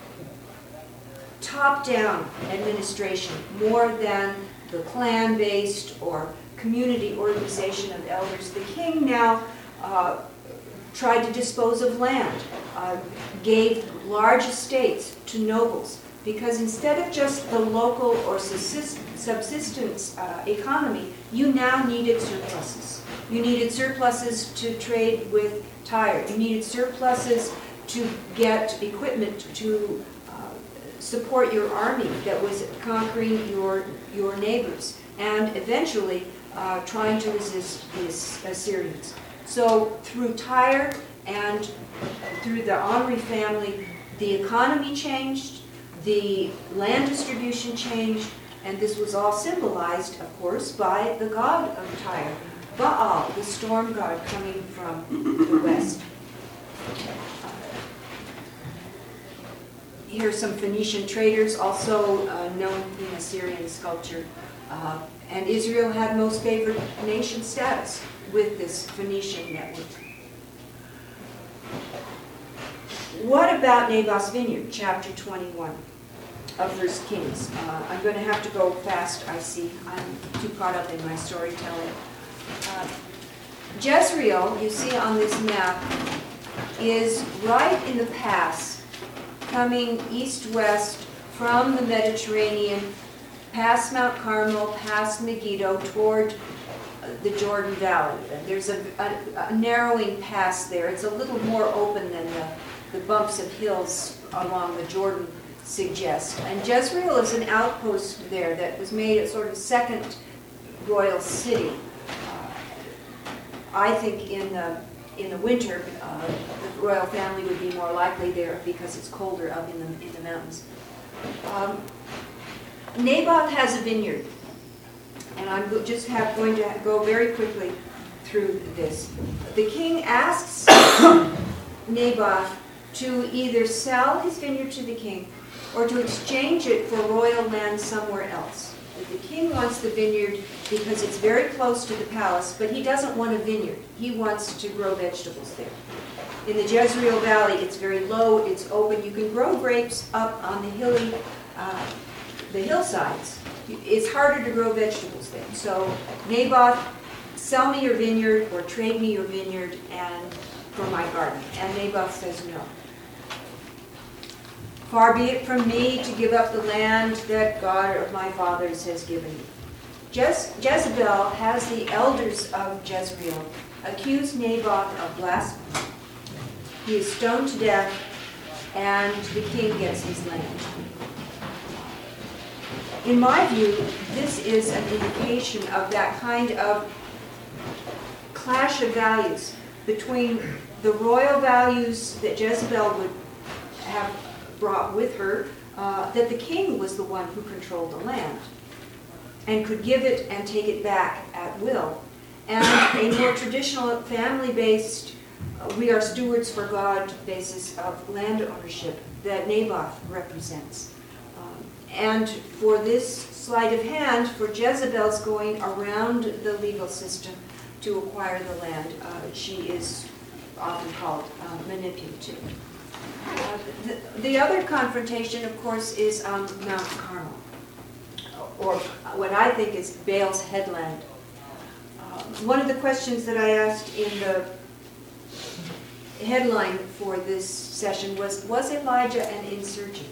B: top-down administration more than the clan-based or community organization of elders. The king now uh, tried to dispose of land, uh, gave large estates to nobles, because instead of just the local or subsistence uh, economy, you now needed surpluses. You needed surpluses to trade with Tyre. You needed surpluses to get equipment to support your army that was conquering your, your neighbors, and eventually uh, trying to resist the Assyrians. So through Tyre and through the Omri family, the economy changed, the land distribution changed, and this was all symbolized, of course, by the god of Tyre, Baal, the storm god coming from the west. Here are some Phoenician traders, also uh, known in Assyrian sculpture. Uh, and Israel had most favored nation status with this Phoenician network. What about Naboth's vineyard, chapter twenty-one of First Kings? Uh, I'm going to have to go fast, I see. I'm too caught up in my storytelling. Uh, Jezreel, you see on this map, is right in the pass, coming east-west from the Mediterranean, past Mount Carmel, past Megiddo, toward the Jordan Valley. There's a, a, a narrowing pass there. It's a little more open than the, the bumps of hills along the Jordan suggest. And Jezreel is an outpost there that was made a sort of second royal city. Uh, I think in the in the winter, uh, the royal family would be more likely there because it's colder up in the in the mountains. Um, Naboth has a vineyard, and I'm just have, going to go very quickly through this. The king asks Naboth to either sell his vineyard to the king or to exchange it for royal land somewhere else. The king wants the vineyard because it's very close to the palace, but he doesn't want a vineyard. He wants to grow vegetables there. In the Jezreel Valley, it's very low, it's open. You can grow grapes up on the hilly, uh, the hillsides. It's harder to grow vegetables there. So Naboth, sell me your vineyard or trade me your vineyard and for my garden. And Naboth says no. Far be it from me to give up the land that God of my fathers has given me. Jez- Jezebel has the elders of Jezreel accuse Naboth of blasphemy. He is stoned to death, and the king gets his land. In my view, this is an indication of that kind of clash of values between the royal values that Jezebel would have brought with her, uh, that the king was the one who controlled the land and could give it and take it back at will, and a more traditional family-based, uh, we are stewards for God basis of land ownership that Naboth represents. Um, and for this sleight of hand, for Jezebel's going around the legal system to acquire the land, uh, she is often called uh, manipulative. Uh, the, the other confrontation, of course, is on Mount Carmel, or what I think is Baal's headland. Uh, one of the questions that I asked in the headline for this session was, was Elijah an insurgent?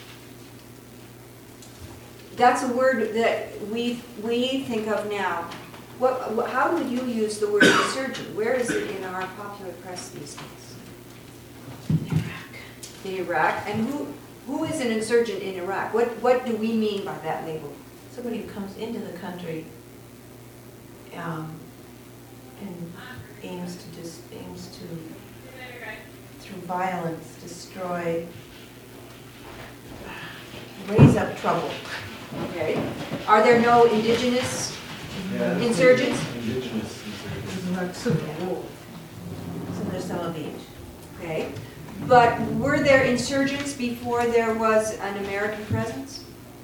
B: That's a word that we we think of now. What, what, how would you use the word insurgent? Where is it in our popular press these days? Iraq. In Iraq. And who who is an insurgent in Iraq? What what do we mean by that label?
C: Somebody who comes into the country um, and aims to dis, aims to through violence destroy, raise up trouble.
B: Okay. Are there no indigenous
E: Yeah.
B: insurgents?
E: Indigenous insurgents.
C: So there's some of each.
B: Okay. But were there insurgents before there was an American presence?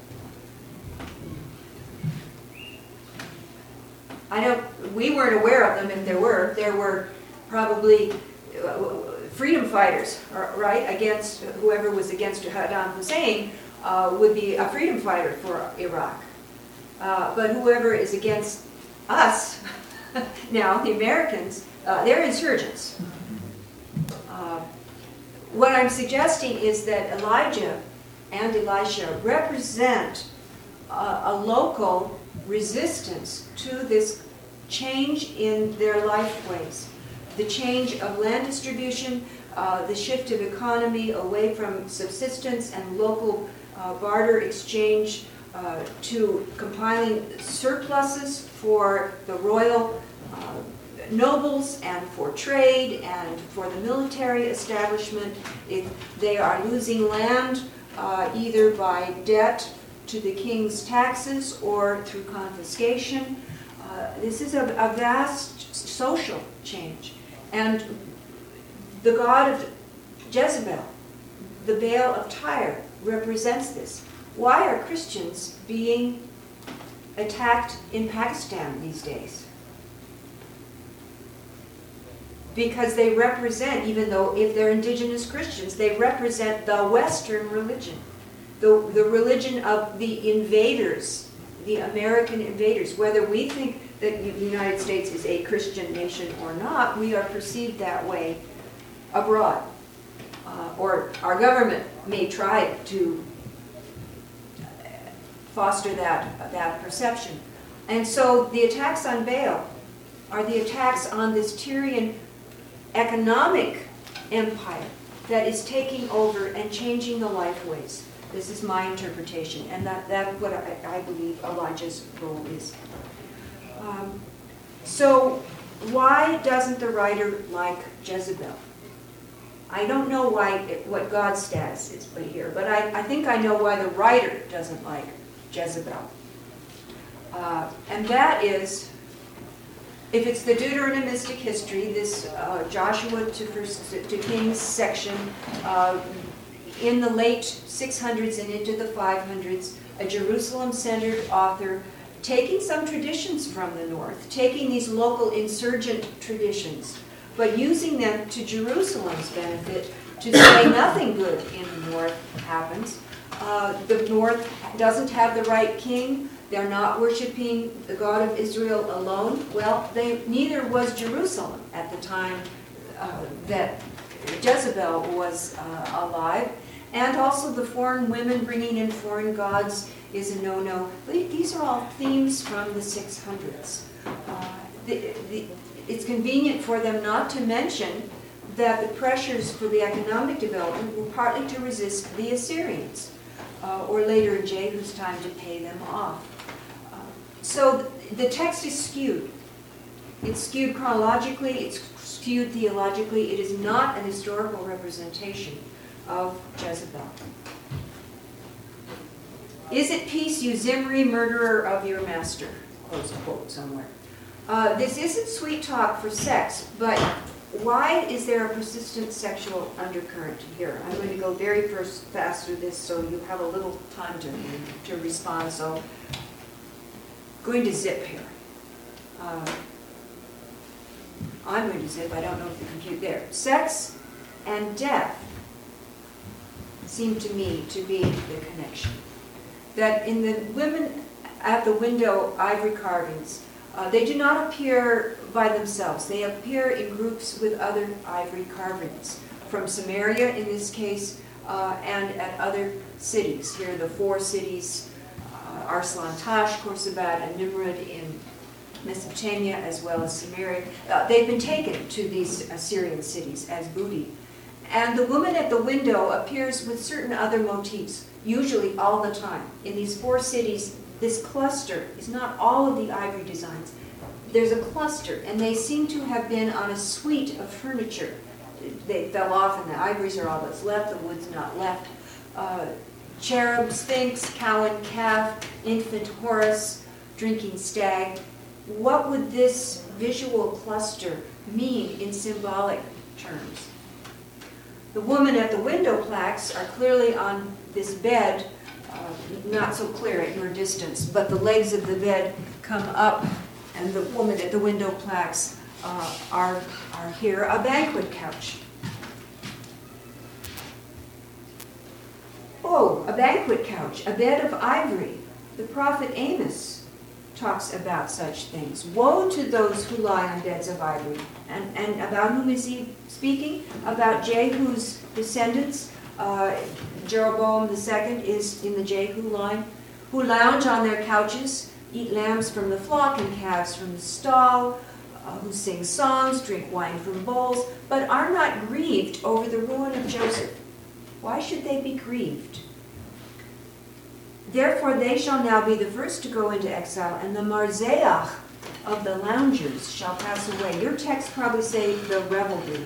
B: I don't, we weren't aware of them if there were. There were probably uh, freedom fighters, right, against whoever was against Saddam Hussein uh, would be a freedom fighter for Iraq. Uh, but whoever is against us, now the Americans, uh, they're insurgents. Uh, what I'm suggesting is that Elijah and Elisha represent uh, a local resistance to this change in their life ways, the change of land distribution, uh, the shift of economy away from subsistence and local uh, barter exchange uh, to compiling surpluses for the royal uh, nobles and for trade and for the military establishment. If they are losing land uh, either by debt to the king's taxes or through confiscation. Uh, this is a, a vast social change. And the god of Jezebel, the Baal of Tyre, represents this. Why are Christians being attacked in Pakistan these days? Because they represent, even though if they're indigenous Christians, they represent the Western religion. The, the religion of the invaders, the American invaders. Whether we think that the United States is a Christian nation or not, we are perceived that way abroad. Uh, or our government may try to foster that, that perception. And so the attacks on Baal are the attacks on this Tyrian economic empire that is taking over and changing the lifeways. This is my interpretation, and that, that's what I, I believe Elijah's role is. Um, so why doesn't the writer like Jezebel? I don't know why it, what God's status is but here, but I, I think I know why the writer doesn't like Jezebel. Uh, and that is, if it's the Deuteronomistic history, this uh, Joshua to, First, to Kings section, uh, in the late six hundreds and into the five hundreds, a Jerusalem-centered author taking some traditions from the north, taking these local insurgent traditions, but using them to Jerusalem's benefit to say nothing good in the north happens. Uh, the north doesn't have the right king. They're not worshiping the God of Israel alone. Well, they, neither was Jerusalem at the time uh, that Jezebel was uh, alive. And also the foreign women bringing in foreign gods is a no-no. These are all themes from the six hundreds. Uh, the, the, it's convenient for them not to mention that the pressures for the economic development were partly to resist the Assyrians, uh, or later in Jehu's time to pay them off. Uh, so th the text is skewed. It's skewed chronologically, it's skewed theologically. It is not an historical representation of Jezebel. Is it peace, you Zimri, murderer of your master? Close quote somewhere. Uh, this isn't sweet talk for sex, but why is there a persistent sexual undercurrent here? I'm going to go very first fast through this so you have a little time to, to respond. So, going to zip here. Uh, I'm going to zip, I don't know if you compute there. Sex and death seem to me to be the connection. That in the women at the window ivory carvings, uh, they do not appear by themselves. They appear in groups with other ivory carvings, from Samaria in this case, uh, and at other cities. Here are the four cities, uh, Arslan Tash, Khorsabad, and Nimrud in Mesopotamia, as well as Samaria. Uh, they've been taken to these Assyrian cities as booty. And the woman at the window appears with certain other motifs, usually all the time. In these four cities, this cluster is not all of the ivory designs. There's a cluster, and they seem to have been on a suite of furniture. They fell off, and the ivories are all that's left, the wood's not left. Uh, cherub, sphinx, cow and calf, infant Horus, drinking stag. What would this visual cluster mean in symbolic terms? The woman at the window plaques are clearly on this bed, uh, not so clear at your distance, but the legs of the bed come up, and the woman at the window plaques uh, are, are here, a banquet couch. Oh, a banquet couch, a bed of ivory. The prophet Amos talks about such things. Woe to those who lie on beds of ivory. And, and about whom is he speaking? About Jehu's descendants. Uh, Jeroboam the second is in the Jehu line. Who lounge on their couches, eat lambs from the flock and calves from the stall, uh, who sing songs, drink wine from bowls, but are not grieved over the ruin of Joseph. Why should they be grieved? Therefore they shall now be the first to go into exile, and the marzeach of the loungers shall pass away. Your text probably say the revelry.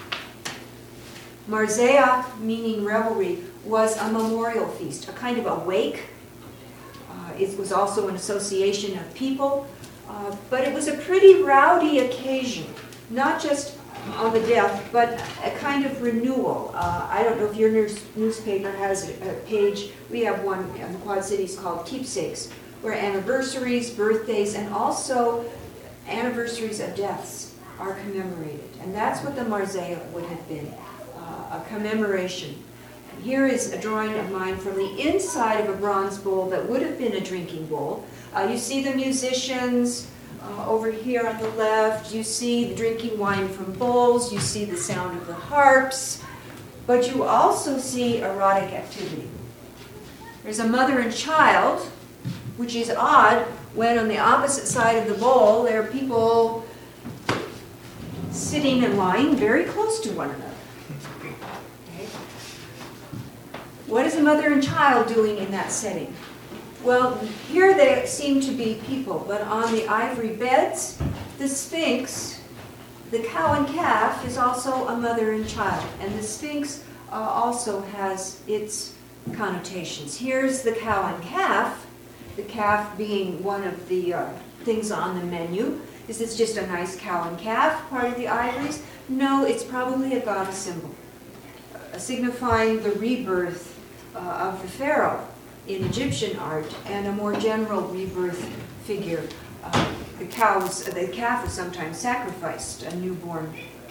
B: Marzeach, meaning revelry, was a memorial feast, a kind of a wake. Uh, it was also an association of people, uh, but it was a pretty rowdy occasion, not just on the death, but a kind of renewal. Uh, I don't know if your news, newspaper has a, a page. We have one in the Quad Cities called Keepsakes, where anniversaries, birthdays, and also anniversaries of deaths are commemorated. And that's what the Marzeah would have been, uh, a commemoration. And here is a drawing of mine from the inside of a bronze bowl that would have been a drinking bowl. Uh, you see the musicians, Uh, over here on the left, you see the drinking wine from bowls, you see the sound of the harps, but you also see erotic activity. There's a mother and child, which is odd when on the opposite side of the bowl there are people sitting and lying very close to one another. Okay. What is a mother and child doing in that setting? Well, here they seem to be people, but on the ivory beds, the Sphinx, the cow and calf, is also a mother and child. And the Sphinx uh, also has its connotations. Here's the cow and calf, the calf being one of the uh, things on the menu. Is this just a nice cow and calf, part of the ivories? No, it's probably a goddess symbol, uh, signifying the rebirth uh, of the pharaoh in Egyptian art, and a more general rebirth figure. Uh, the cows, the calf was sometimes sacrificed, a newborn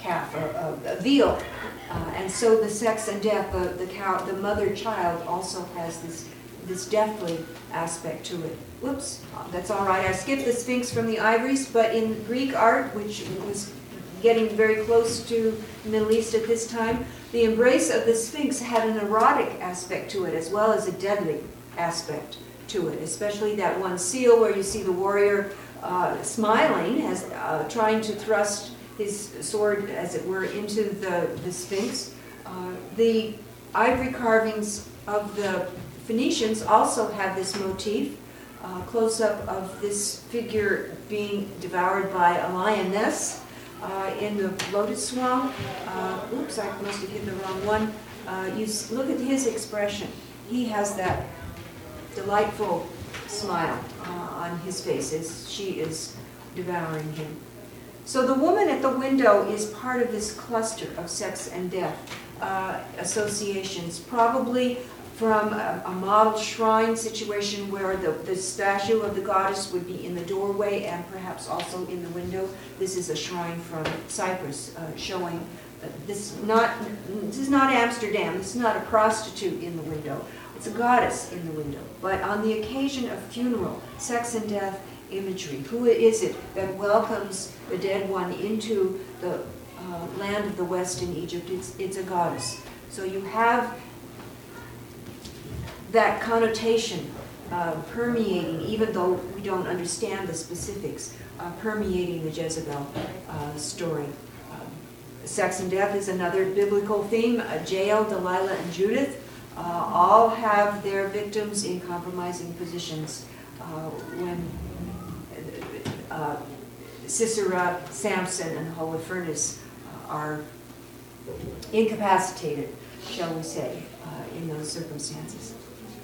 B: calf, a, a, a veal. Uh, and so the sex and death, the, the cow, the mother-child also has this, this deathly aspect to it. Whoops, that's all right. I skipped the Sphinx from the ivories, but in Greek art, which was getting very close to the Middle East at this time, the embrace of the Sphinx had an erotic aspect to it as well as a deadly aspect to it, especially that one seal where you see the warrior uh, smiling, as uh, trying to thrust his sword, as it were, into the, the Sphinx. Uh, the ivory carvings of the Phoenicians also had this motif, uh, close-up of this figure being devoured by a lioness uh, in the lotus swan. Uh, oops, I must have hit the wrong one. Uh, you s- look at his expression. He has that delightful smile uh, on his face as she is devouring him. So the woman at the window is part of this cluster of sex and death uh, associations, probably from a, a model shrine situation where the, the statue of the goddess would be in the doorway and perhaps also in the window. This is a shrine from Cyprus uh, showing uh, this, not, this is not Amsterdam, this is not a prostitute in the window, it's a goddess in the window. But on the occasion of funeral, sex and death imagery, who is it that welcomes the dead one into the uh, land of the West in Egypt? It's, it's a goddess. So you have that connotation uh, permeating, even though we don't understand the specifics, uh, permeating the Jezebel uh, story. Um, sex and death is another biblical theme. Uh, Jael, Delilah, and Judith uh, all have their victims in compromising positions uh, when uh, Sisera, Samson, and Holofernes uh, are incapacitated, shall we say, uh, in those circumstances.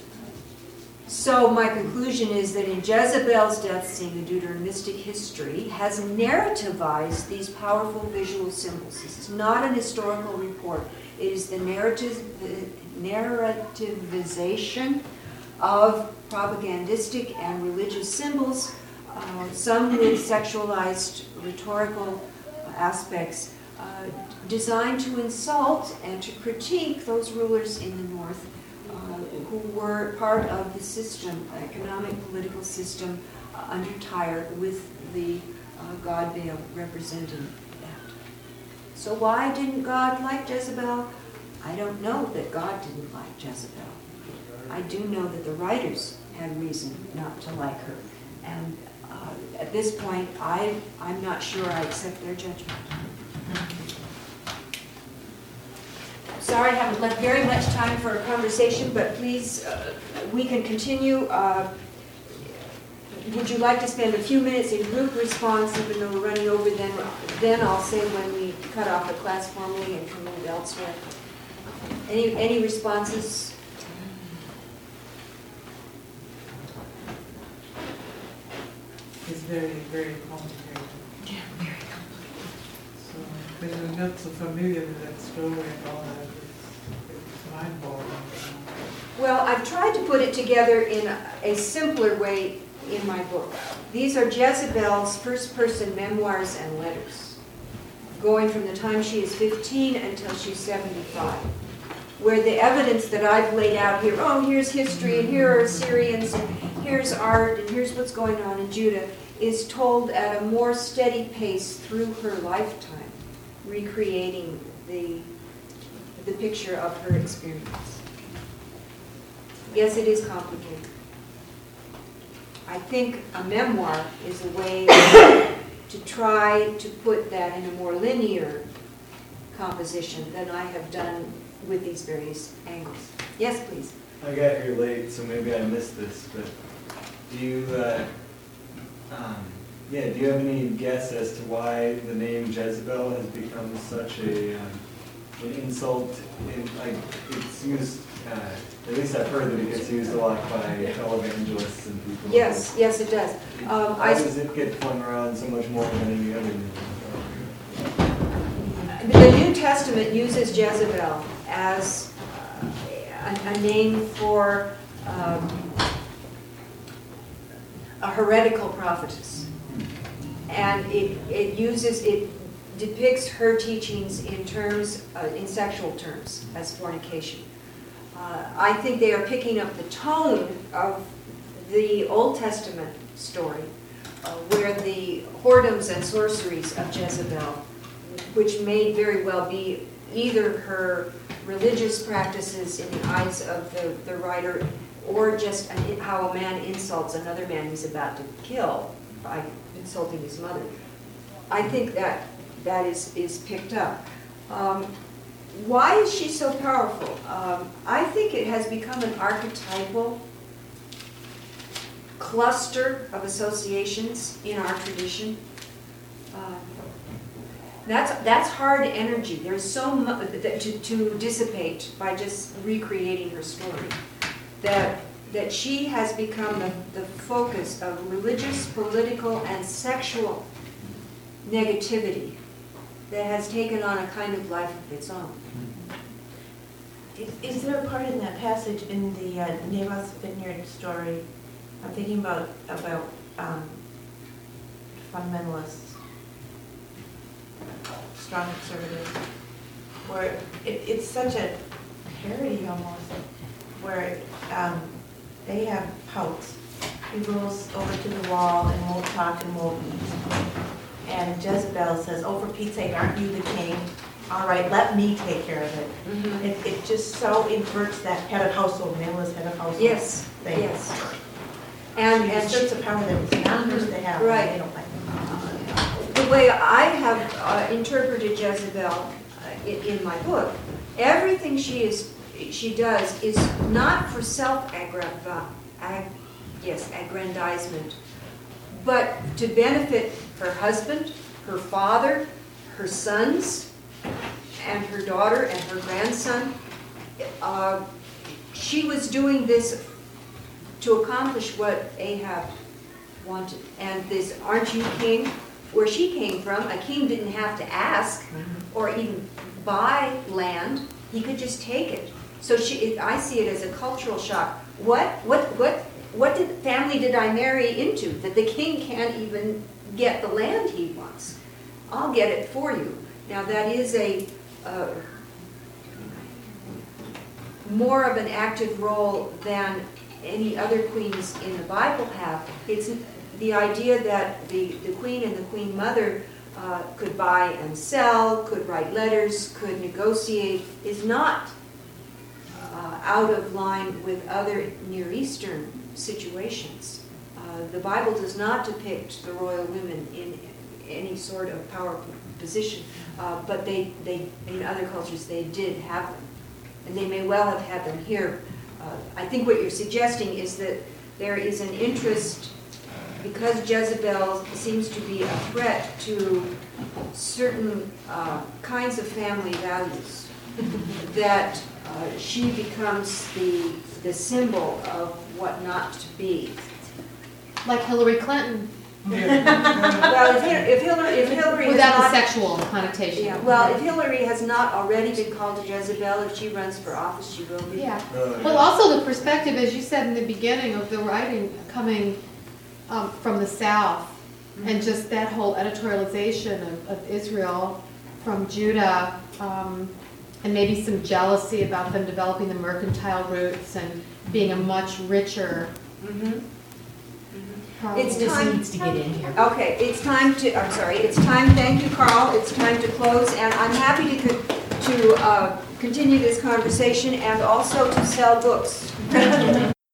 B: So my conclusion is that in Jezebel's death scene, the Deuteronomistic history has narrativized these powerful visual symbols. This is not an historical report. It is the narrative, the narrativization of propagandistic and religious symbols, uh, some with sexualized rhetorical aspects, uh, designed to insult and to critique those rulers in the North Uh, who were part of the system, economic, political system uh, under Tyre, with the uh, God Baal representing that. So why didn't God like Jezebel? I don't know that God didn't like Jezebel. I do know that the writers had reason not to like her. And uh, at this point, I, I'm not sure I accept their judgment. Sorry, I haven't left very much time for a conversation, but please, uh, we can continue. Uh, would you like to spend a few minutes in group response, even though we're running over? Then, then I'll say when we cut off the class formally and can move elsewhere. Any any responses?
E: It's very, very complicated.
B: Yeah, very complicated.
E: So when you're not so familiar with that story and all that, it's, it's mind-boggling.
B: Well, I've tried to put it together in a, a simpler way in my book. These are Jezebel's first-person memoirs and letters, going from the time she is fifteen until she's seventy-five, where the evidence that I've laid out here, oh, here's history, and here are Assyrians, and here's art, and here's what's going on in Judah, is told at a more steady pace through her lifetime, recreating the, the picture of her experience. Yes, it is complicated. I think a memoir is a way to try to put that in a more linear composition than I have done with these various angles. Yes, please.
F: I got here late, so maybe I missed this, but do you, uh, um, yeah, do you have any guess as to why the name Jezebel has become such a um, an insult? In, like, it's used, uh, at least I've heard that it gets used a lot by televangelists and people.
B: Yes, yes, it does. Um,
F: Why
B: I,
F: does it get flung around so much more than any other name?
B: the New Testament uses Jezebel as uh, a, a name for um, a heretical prophetess. And it, it uses it, depicts her teachings in terms, uh, in sexual terms, as fornication. Uh, I think they are picking up the tone of the Old Testament story, uh, where the whoredoms and sorceries of Jezebel, which may very well be either her religious practices in the eyes of the, the writer, or just an, how a man insults another man he's about to kill by insulting his mother. I think that that is, is picked up. Um, why is she so powerful? Um, I think it has become an archetypal cluster of associations in our tradition. Um, that's, that's hard energy. There's so much that to, to dissipate by just recreating her story. That, that she has become the, the focus of religious, political, and sexual negativity that has taken on a kind of life of its own.
C: Is, is there a part in that passage in the uh, Naboth's Vineyard story? I'm thinking about about um, fundamentalists, strong conservatives, where it, it's such a parody almost, where um, they have pouts. He goes over to the wall and won't talk and won't eat. And Jezebel says, "Oh, for Pete's sake, aren't you the king? All right, let me take care of it."
B: Mm-hmm.
C: It, it just so inverts that head of household, manless head of household
B: Yes,
C: thing.
B: yes. And,
C: She
B: and
C: asserts a power that was not hers to have. and
B: Right.
C: They don't like it.
B: the way I have uh, interpreted Jezebel uh, in, in my book, everything she is she does is not for self-aggrandizement, yes, aggrandizement, but to benefit her husband, her father, her sons, and her daughter and her grandson. Uh, she was doing this to accomplish what Ahab wanted. And this, "Aren't you king?" where she came from, a king didn't have to ask or even buy land. He could just take it. So she, it, I see it as a cultural shock. What, what, what, what did, family did I marry into that the king can't even get the land he wants? I'll get it for you. Now that is a uh, more of an active role than any other queens in the Bible have. It's the idea that the, the queen and the queen mother uh, could buy and sell, could write letters, could negotiate, is not uh, out of line with other Near Eastern situations. Uh, the Bible does not depict the royal women in any sort of powerful position, uh, but they, they, in other cultures they did have them. And they may well have had them here. Uh, I think what you're suggesting is that there is an interest, because Jezebel seems to be a threat to certain uh, kinds of family values, that uh, she becomes the, the symbol of what not to be.
G: Like Hillary Clinton,
B: Well, if, Hil- if Hillary, if Hillary has
G: without the
B: not,
G: sexual connotation.
B: yeah, well, if Hillary has not already been called a Jezebel, if she runs for office, she will be.
G: Yeah.
F: Oh,
G: Well,
F: yeah.
G: also the perspective, as you said in the beginning of the writing, coming um, from the South, and just that whole editorialization of, of Israel from Judah, um, and maybe some jealousy about them developing the mercantile roots and being a much richer.
B: Mhm.
G: probably.
B: It's
H: This
B: time.
H: needs to get in here.
B: Okay, it's time to, I'm sorry, it's time, thank you, Carl, it's time to close, and I'm happy to, con- to uh, continue this conversation and also to sell books.